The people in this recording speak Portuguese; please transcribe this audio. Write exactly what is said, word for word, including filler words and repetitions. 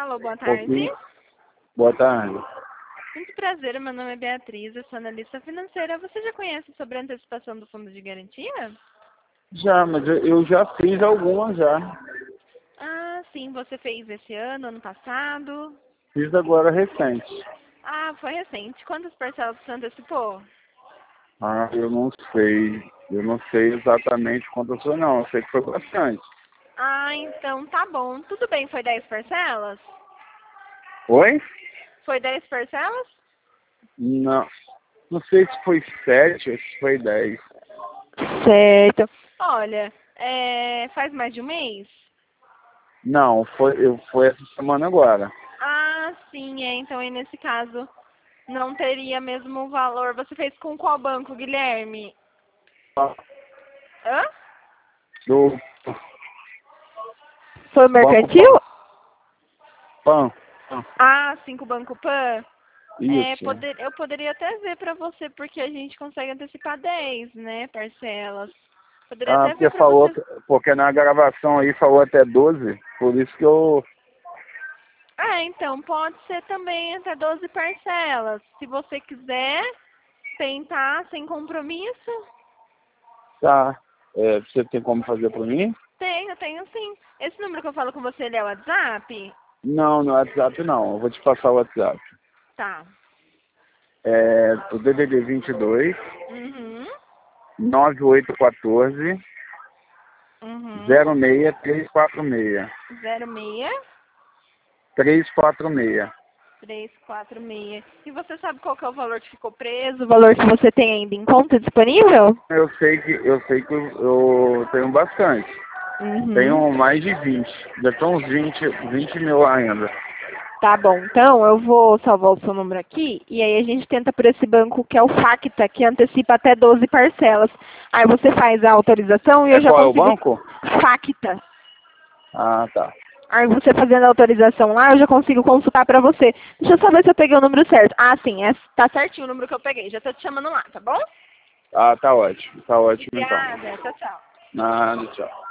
Alô, boa Um tarde. pouquinho. Boa tarde. Muito prazer, meu nome é Beatriz, eu sou analista financeira. Você já conhece sobre a antecipação do fundo de garantia? Já, mas eu, eu já fiz algumas já. Ah, sim, você fez esse ano, ano passado? Fiz agora recente. Ah, foi recente. Quantas parcelas você antecipou? Ah, eu não sei. Eu não sei exatamente quantas foi não. Eu sei que foi bastante. Ah, então tá bom. Tudo bem, foi dez parcelas? Oi? Foi dez parcelas? Não. Não sei se foi sete ou se foi dez. Certo. Olha, é, faz mais de um mês? Não, foi, eu, foi essa semana agora. Ah, sim, é. Então aí nesse caso não teria mesmo o valor. Você fez com qual banco, Guilherme? Hã? Do Foi o Banco mercantil? Pan. Pan. Ah, sim, com o Banco Pan. É, Isso. poder, eu poderia até ver pra você, porque a gente consegue antecipar dez, né, parcelas. Poderia Ah, até ver porque pra falou, você. porque na gravação aí falou até doze, por isso que eu... Ah, então, pode ser também até doze parcelas. Se você quiser tentar sem compromisso, Tá. É, você tem como fazer pra mim? tenho, tenho sim. Esse número que eu falo com você, ele é o WhatsApp? Não, no WhatsApp não. Eu vou te passar o WhatsApp. Tá. É o D D D vinte e dois, Uhum. nove oito um quatro, Uhum. zero seis três quatro seis. zero seis três quatro seis. três quatro seis. E você sabe qual que é o valor que ficou preso? O valor que você tem ainda em conta disponível? Eu sei que eu sei que eu, eu tenho bastante. Uhum. Tenho mais de vinte. Já estão uns vinte, vinte mil lá ainda. Tá bom, então eu vou salvar o seu número aqui e aí a gente tenta por esse banco que é o Facta, que antecipa até doze parcelas. Aí você faz a autorização e eu É já qual é o consigo... banco? Facta. Ah, tá. Aí você fazendo a autorização lá, eu já consigo consultar pra você. Deixa eu só ver se eu peguei o número certo. Ah, sim, é, tá certinho o número que eu peguei. Já tô te chamando lá, tá bom? Ah, tá ótimo. Tá ótimo então. Obrigada. Tchau, tchau. Nada, tchau.